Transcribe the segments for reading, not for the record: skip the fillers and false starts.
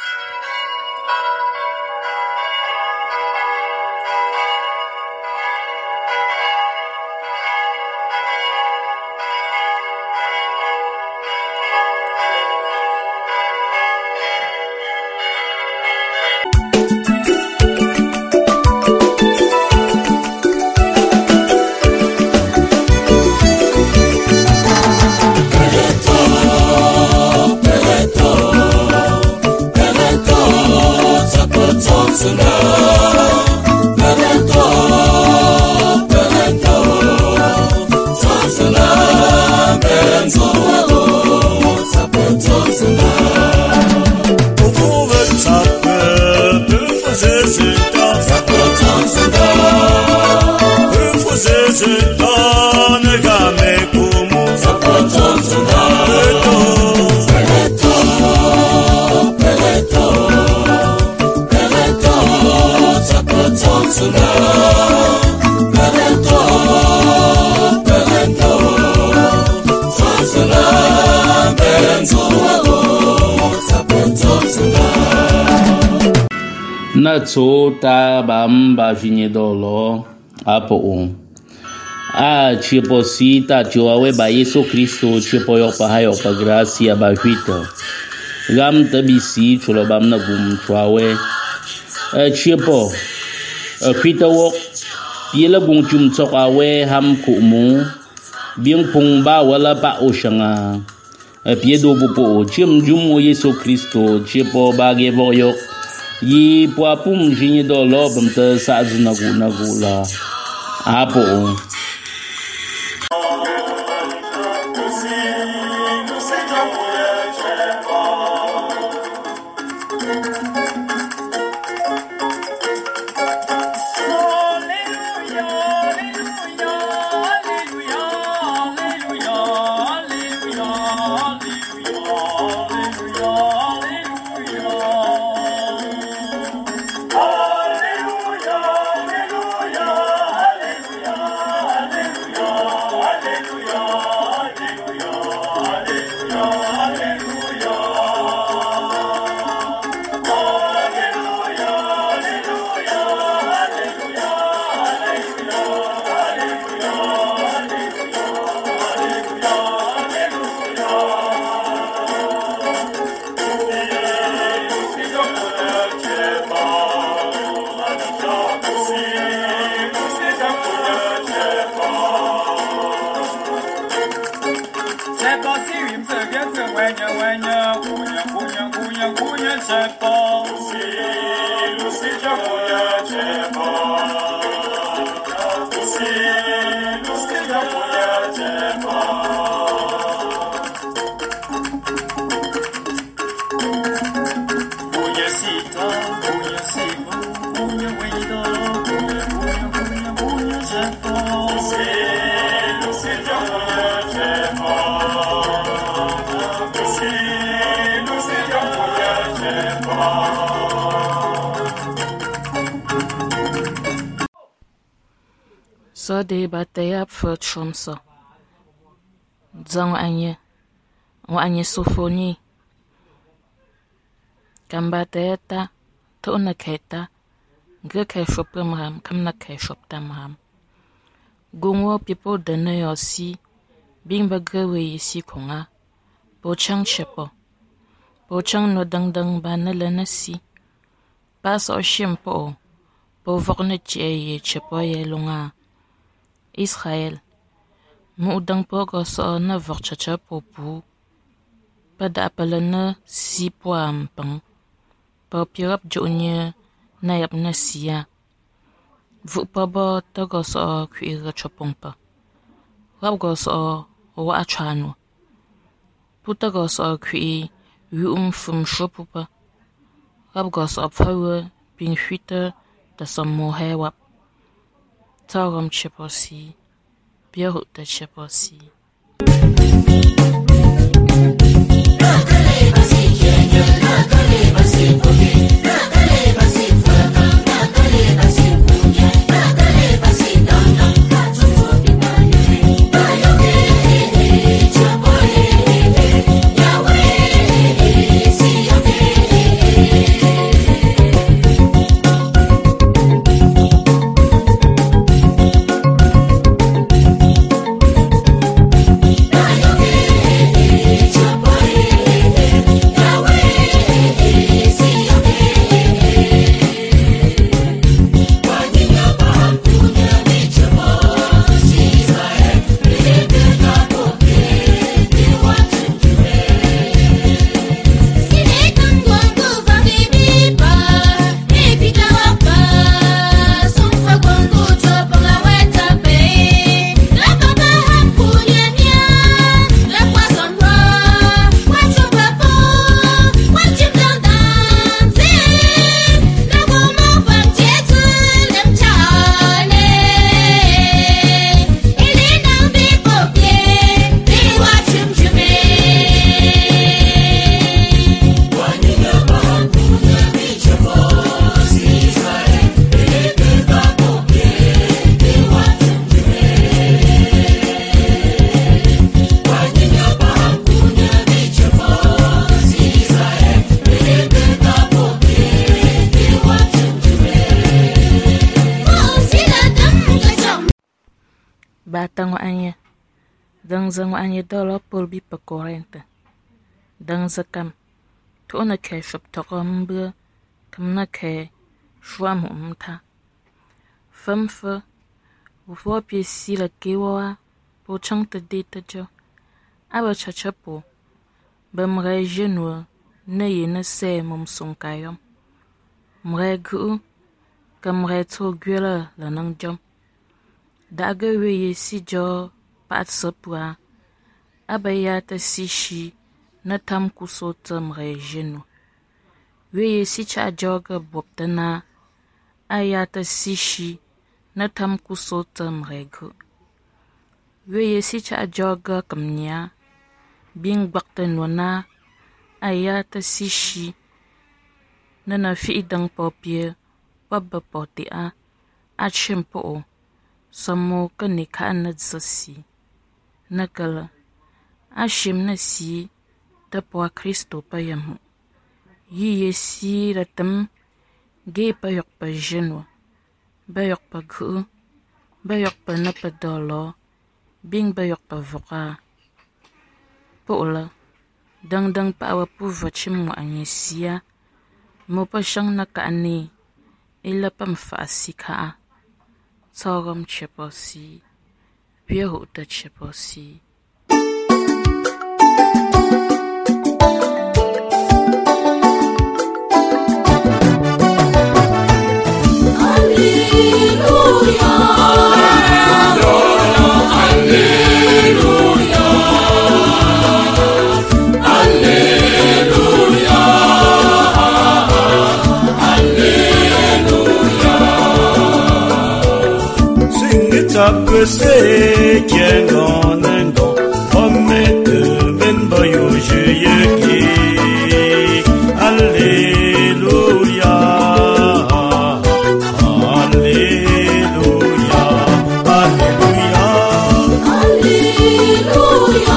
Na tso ta bam ba vinedolo apo a chipo sita chiwawe ba Yesu Kristo chipo yo pa hayo pa gracia ba vita gam tabisi chulo bam na gum chwawe chipo vita wo yela gung chum chok awe ham ku mu biang pung ba wala pa o shanga piedo po chim jum Yesu Kristo chipo ba ge yo yi pua pum jini do lo bam te sa zu na gu la apo So de bataya for chomso. Zang anye sofoni. Kambataya ta to na keta. Ge kai shop ham kam na kai shop tam ham. Gungwo people de ne yo si bing ba ge we si konga. Bo chang chepo. Bo chang no dang ba na le na si. Pas o shimpo. Bo vokne che ye chepo ye lunga. Israël, moedang pogo so na vorchacha popu, pada apalana si poampang, pa pirap jonya na yap na siya, vu pa ba tago so kuira chopongpa, rab go so wa achano, putago so kui fum shopupa, rab go so fawe bin huita da som mohewap. Tauram cheposi, biarut da cheposi. tang anye dang zang anye dolo pol bi pa korente dang zakam to na ke shop to mbe kam na ke shwam umta famfa vo pi si la ke wa po chang te de te jo aba chachapo bam re jenu ne ye na se mum sum kayom mre gu kam re to gwela la nang jom da ga we ye si jo pat sopwa aba ya ta si shi na tam ku so tam re jenu we ye si cha joga bop dana aya ta si shi na tam ku so tam re gu we ye si cha joga kamnya bing bakta nona aya ta si shi na fi dang popie babba poti a chimpo samo ka ni ka na tsasi nakala a shim na si ta po Kristo pa yamu yi ye si ratam ge pa yok pa jenwa ba yok pa gu ba yok pa na pa dolo bing ba yok pa voka pola dang pa wa pu vachim mo anyisia mo pa siyang nakaani ila pam fa sika tsogam cheposi biho ta cheposi Se quien gonengo omete membo yo jeyeki alleluia alleluia alleluia alleluia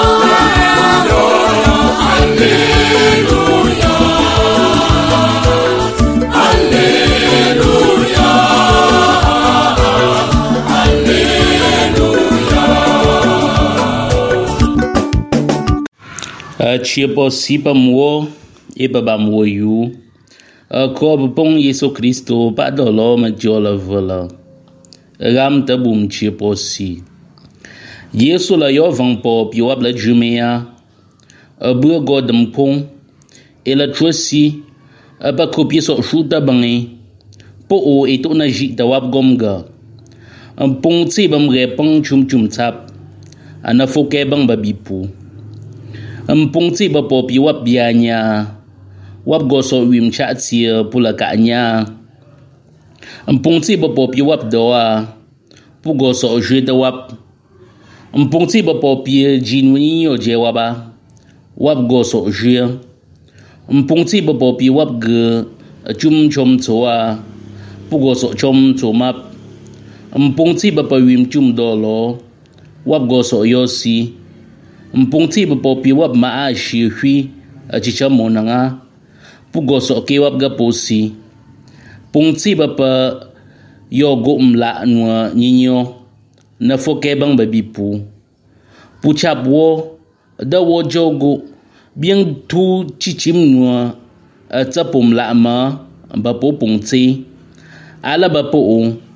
Chipo sipa mo e baba mo yu ko bong Yesu Kristo pa dolo ma jola vola ram ta bum chipo si Yesu la yo vang po pi wab la jumea bu go dam pong e la trosi ba ko pi so shu ta bangi po o e to na ji da wab gomga pong tsi bam re pong chum chap ana fo ke bang ba bipu Mpong tsi ba po pi wap bianya wap goso wim cha tsi pula ka nya mpong tsi ba po pi wap doa pu goso je da wap mpong tsi ba po pi jinwi yo je waba wap goso je mpong tsi ba po pi wap ge chum chom choa pu goso chom chomap mpong tsi ba pa wim chum dolo wap goso yosi mpong tsi ba po pi wap ma a shi hui chicha mo na nga pu goso ke wap ga posi pong tsi ba pa yo go mla nwa nyinyo na fo ke bang ba bipu pu chap wo da wo jogo bien tu chichim nwa tsa pom la ma ba po pong tsi ala ba po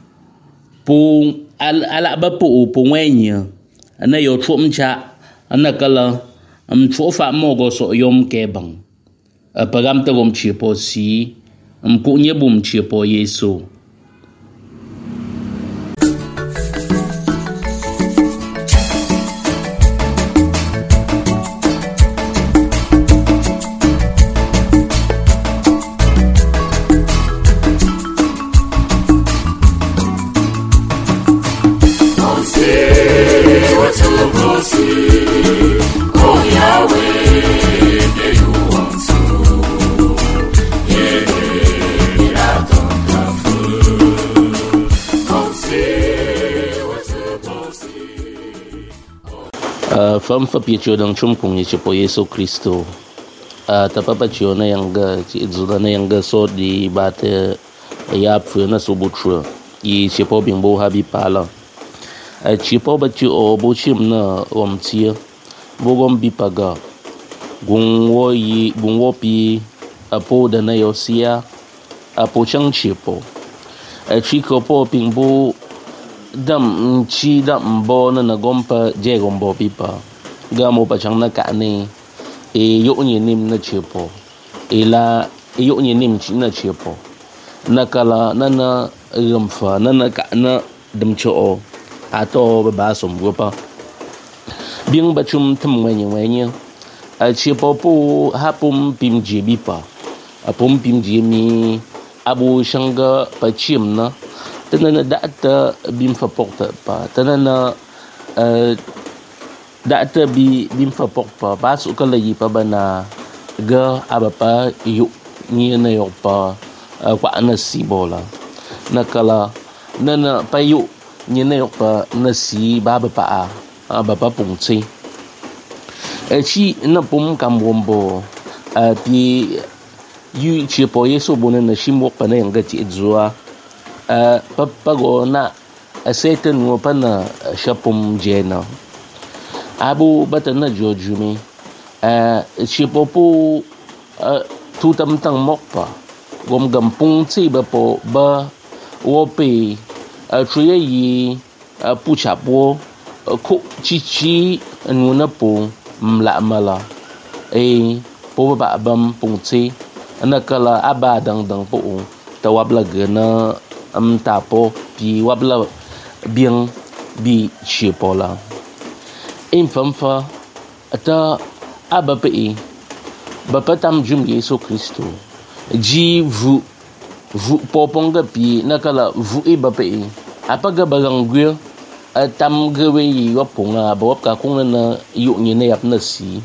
ala ba po ngwenya na yo chom cha anakala chofa mo go so yom ke bang pagam ta gom chipo si ku nye bum chipo Yesu fam fa picho dang chum kung ni po Yesu Kristo tapapa chio na yang ga zuna na yang ga so di bate ya pfu na subutru i po bimbo habi pala chi po ba chi o bo chim na om chia bo gom bi paga gung wo pi po da na yo sia po chang chi po chi ko po ping bo dam chi dam bo na gom pa je gom bo pi pa ga mo pa chang na ka ni yo ni nim na chi po la yo ni nim chi na chi po na kala na rum fa na ka na dum cho ato ba som go pa bing ba chum thum ngai chi po pu ha pum pim ji bi pa pum pim ji mi abu shanga pa chim na tana da ta bim fa pok ta pa tana da ta bim fa pok pa ba su ka le yi pa bana ga aba pa yu ni na yo pa kwa na si bola na kala na pa yu ni na yo pa na si ba pa ba pa pung chi chi na pum kam bombo pi yu chi po yeso bona na shimo pa na yang ga chi zua pa go na seten ngo pa na shapum jena abu batan na jojumi chi po pu tu tam tang mok pa gom gampung chi ba po ba wo pe chuye yi pu cha po khu chi nu na po mla mala po ba bam pung chi na kala aba dang po tawab la gena ta po pi wab la biang bi chi po la fam fa ata aba pe ba patam jum Yesu Kristo ji vu popong ga pi na kala vu ba pe apa ga barang gwe tam ga we yi wa ponga ba ka kong na yu ni ne ap na si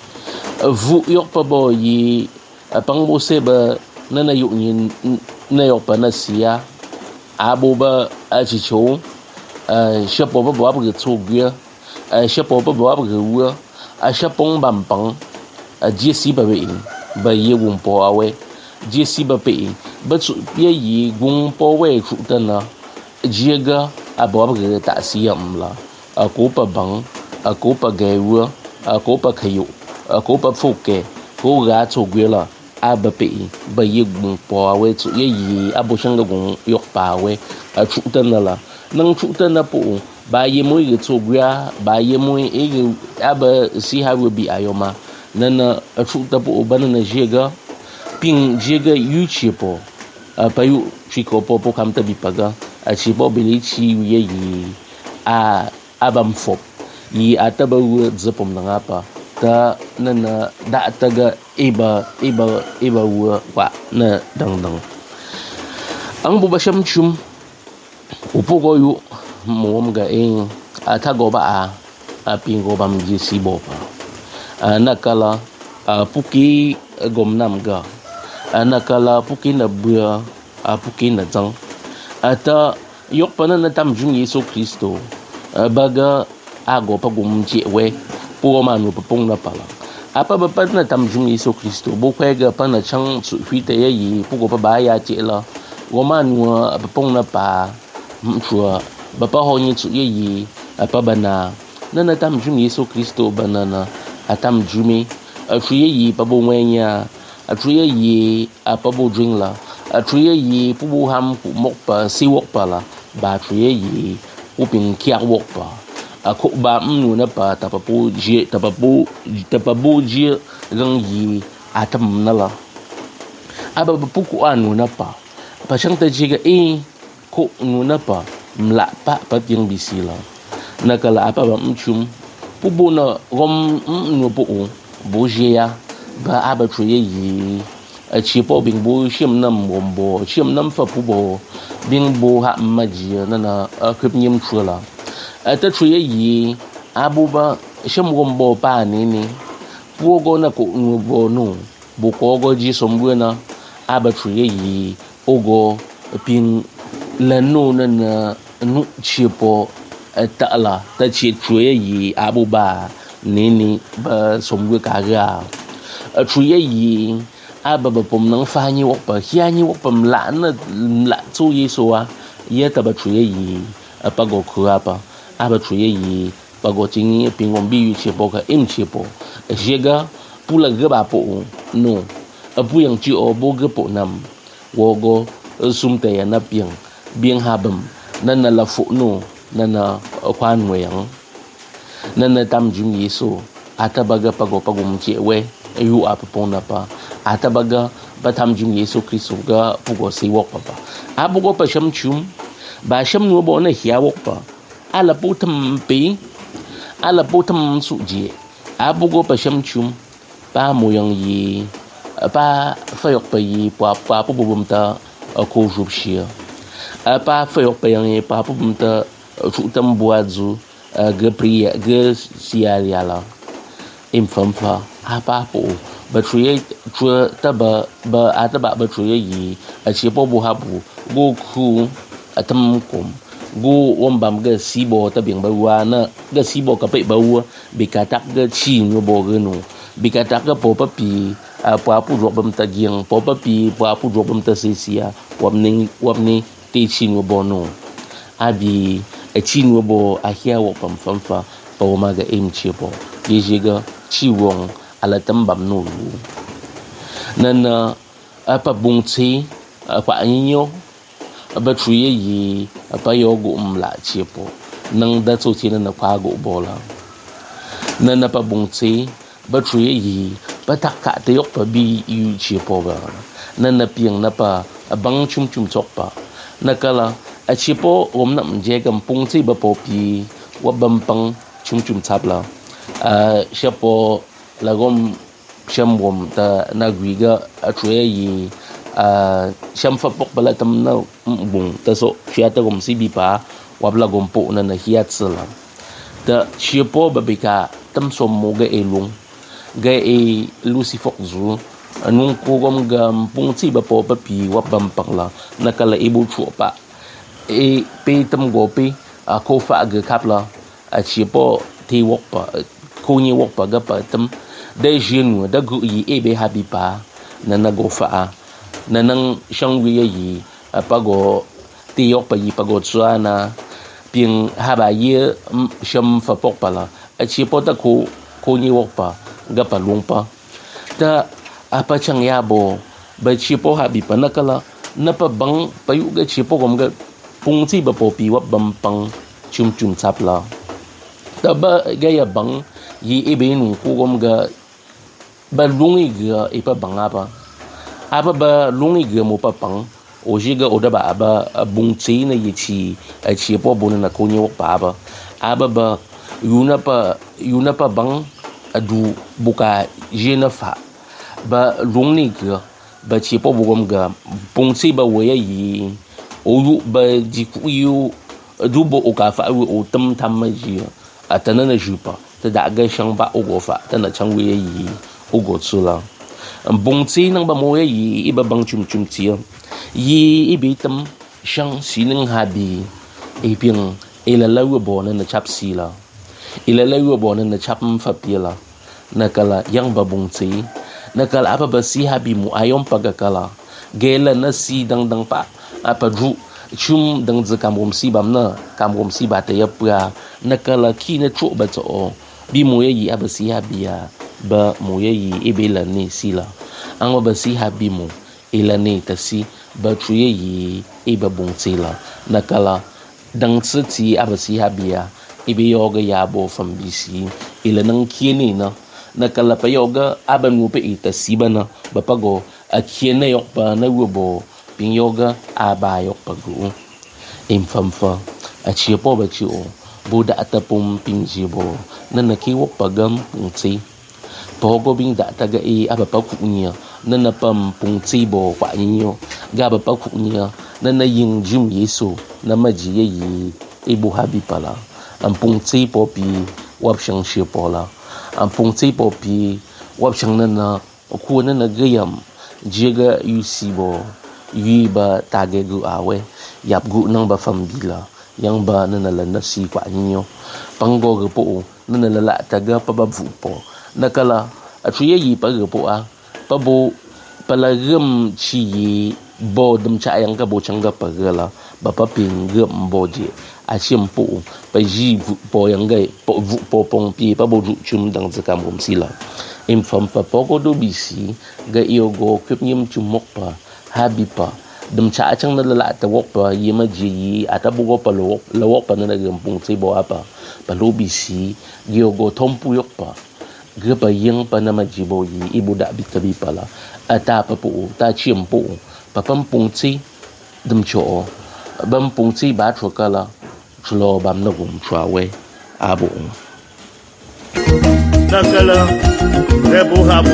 vu yok pa bo yi pang bo se ba na yu ni na yok pa na si ya abo ba chi cho shapo ba ba ga cho gwe shapo ba ba ga wu shapong bam pang ji si ba we ba ye wum po awe ji si ba pe ba chu ye yi gung po we chu ta na ji ga abo ba ga ta si yam la ko pa bang ko pa ga wu ko pa khayu ko pa fu ke ko ga chu gwe la aba pe ba ye gung po awe chu ye yi abo shang ga gung yok pa we chu ta na la nang chu ta na po ba ye mo ge chu gwe ba ye mo ge aba si ha wu bi ayoma nana chu ta po ba na jega ping jega yu chi po pa yu chi ko po kam ta bi paga chi po bi chi ye yi abam fop yi ata ba wu zepom na apa ta nana da ta ga eba wu wa na dang ang bu ba sham chum upo go yu mom ga ta go ba ping go bam ji si bo pa nakala puki gom nam ga nakala puki na bua puki na jang ata yok pa na tam jung Yesu Kristo baga ago pa gum ji we pu ma nu pa pong na pala apa ba pa na tam jung Yesu Kristo bo kwe ga pa na chang su hui te yi pu go pa ba ya ji la wo ma nu pa pong na pa chua ba pa ho ni su ye yi apa bana na tam jung Yesu Kristo banana atam jumi chuye yi pa bo ngenya chuye yi pa bo jing la chuye yi pu bu ham ku mok pa si wok pa la ba chuye yi pu ping kya wok pa ko ba nu na pa ta pa pu ji gang yi atam na la aba pu ku anu na pa chang ta ji ga ko nu na pa mla pa ting bisi la na kala apa ba chum pu bu na gom nu pu bu je ya ba aba chuye yi chi po bing bu shim nam bombo shim nam fa pu bo bing bu ha ma ji na na khup nyim chula ta chuye yi abu ba shim gombo pa ni pu go na ko nu bo nu bu ko go ji som bu na aba chuye yi ogo ping la nu na nu chi po ta la ta chi chuye yi abu ba ni ba som gu ka ga chuye yi aba ba pom nang fa ni wok pa hia ni wok pam la na la chu yi so a ye ta ba chuye yi pa go khu apa aba truye yi bago tingi pingom bi yu chepo ka im chepo jega pula gaba po no apu yang chi o bo gapo nam wogo sumte ya na biang habam nana la fu no nana kwan weng nana tam jum yeso atabaga pagom che we yu apopona pa atabaga batam jum yeso kristo ga pugo si wok pa abugo pa sham chum ba sham no bo na hia wok pa ala putam pi ala putam su je abugo pa sham chum pa mo yang yi pa fayok pa yi pa pu bum ta ko jup shia pa fayok pa yang yi pa pu bum ta chu tam buazu ge priya ge siala im famfa apa po batruye chua taba ba ataba batruye yi a chepo bu habu go ku atam kom go wombam ge sibo ta bing ba wa na ge sibo ka pe ba wa bikatak ge chi no bo ge no bikatak ge po pa pi pa pu ro bam ta giang po pa pi pa pu ro bam ta sia wamni ti chi no bo no abi a chi no bo a hia wo pam famfa pa ma ge im chepo ye ga chi wong ala tambam no nana apa bungchi apa anyo ba truye yi apa yogo umla chepo nang da so china na kwa go bola nana pa bungchi ba truye yi ba takka te yok pa bi yu chepo ba nana piang na pa bang chum chok pa nakala a chepo om nam je gam bungchi ba po pi wa bam pang chum chap la shapo lagom shamwom ta nagwiga atruye yi sham fa pok bala tam na bung ta so shia ta gom si bi pa wabla gom po na hiat sala ta shipo babika tam som mo ga elung ga e lucifok zu anung ko gom gam pung chi ba po pa pi wabam pangla nakala ibu chu pa e pe tam go pe ko fa ga kapla a shipo ti wok pa ko ni wok pa ga pa tam de jenu da gu yi ebe habipa na go fa na nang shang wi yi pa go ti yok pa yi pa go tsana ping ha ba ye sham fa pok pa la a chi po ta ko ni wok pa ga pa lung pa ta apa chang ya bo ba chi po habipa na kala na pa bang pa yu ga chi po gom ga pung chi ba po pi wa bam pang chum chap la ta ba ga ya bang yi ebe nu ko gom ga ba lungi ga ipa banga pa apa ba lungi ga mo pa pang o jiga o da ba bungchi na yi chi a chi po bo na ko ni wok pa ba aba ba yuna pa bang adu buka jena fa ba lungi ga ba chi po bo gom ga bungchi ba we yi o yu ba ji ku yu du bo o ka fa o tam ma ji atana na jupa ta da ga shang ba o go fa ta na chang we yi o go tsula bong chi nang ba mo yi iba bang chum chi yi ibi tam shang sineng habi e piang ila lawa bo na chap sila ila lawa bo na chap fa pila na kala yang ba bong chi na kala apa ba si habi mu ayom pagakala gela na si dang pa apa ru chum dang za kamom si bam na kamom si ba te ya pra na kala ki na chu ba cho bi mo yi aba si habia ba mo yi ibela ni sila ang ba si habi mo ila ni ta si ba truye yi iba bung sila na kala dang tsi aba si habia ibe yoga ya bo fam bisi ila nang kieni na kala pa yoga aba nu pe ita si ba na ba pago a kiena yok pa na wo ping yoga aba yok pagu im fam fa a chi po ba chi o buda atapum ping jibo na nakiwok pagam pungci pogo bing da taga e aba pa ku nya na pam pungci bo kwa nyo ga ba pa ku nya na yin jum yesu na maji yi ibu habi pala am pungci po pi wap shang shi pola am pungci po pi wap shang na ku na gayam jiga yusibo yi ba tage gu awe yap gu nang ba fam bila yang ba na si kwa nyo panggo ge po na la taga pa ba fu po nakala atruye yi pa ge po a pa bo palagam chi yi bo dum cha yang ka bo chang ga pa ga la ba pa ping ge mbo je a chim po pa ji po yang gai po pong pi pa bo chum dang zakam rom sila im fam pa pogo do bisi ga iogo kyup nyim chumok pa habi pa dum cha chang na la ta wok pa yima ji ata bugo pa lawok pa na gampung si bo apa pa lo bisi iogo thompu yok pa ga pa yang pa na majibo yi ibu da bitabi pala ata pa po ta chim po pa pampung si dum cho bam pung si ba chwa kala chlo bam na gum chwa we abo Nakala, Rebo Habo.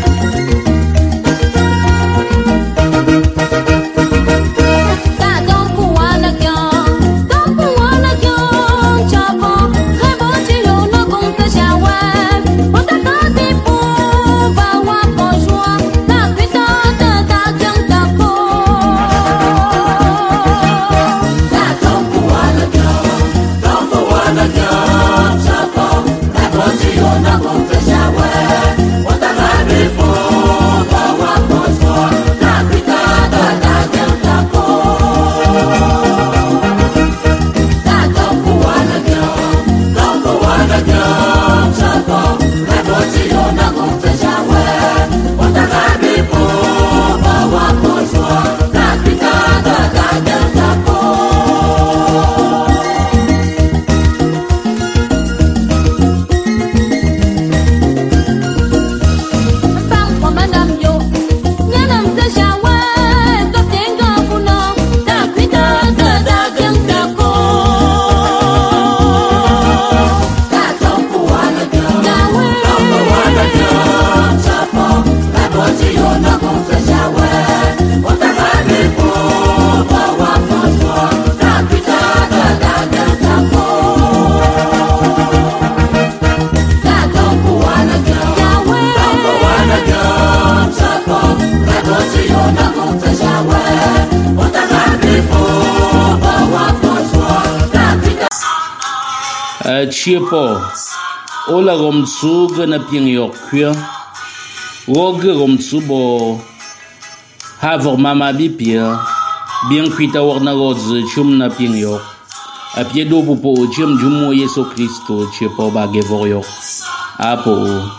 Chiepo ola gomsu gana pieng yok kya wog gomsu bo havor mama bi pia bien kwita warna goz chum na pieng yok a pie do po chum jumo Yesu Kristo chiepo ba gevor yok apo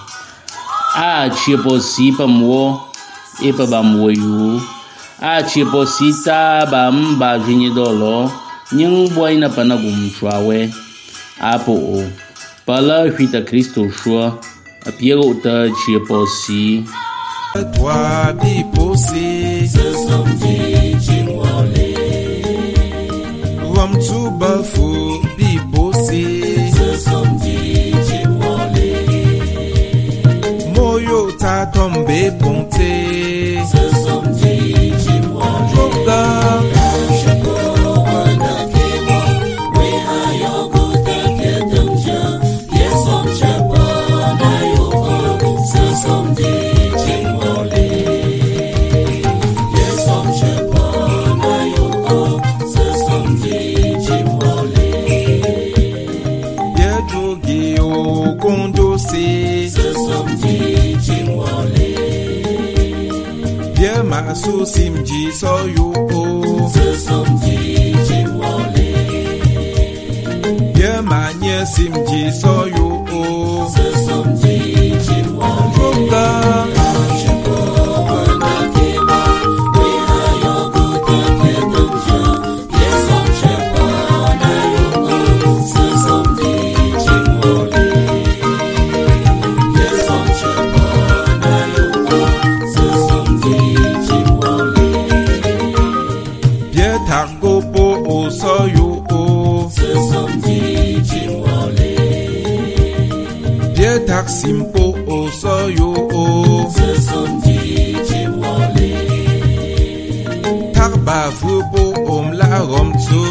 a chiepo si pa mo e pa ba mo yu a chiepo si ta ba mba jinye dolo nyang boy na panagum chwawe apo pala huita Kristo shua a piero ta chiepo si toi bi posi ce samedi chingwale rom tu bafu bi posi ce samedi chingwale moyo ta tombe ponte ce samedi chingwale so simji so you so somji chimwale ye manye simji so you so somji chimwale simpo o so yo o ce samedi chimwale tarba fu po om la rom tu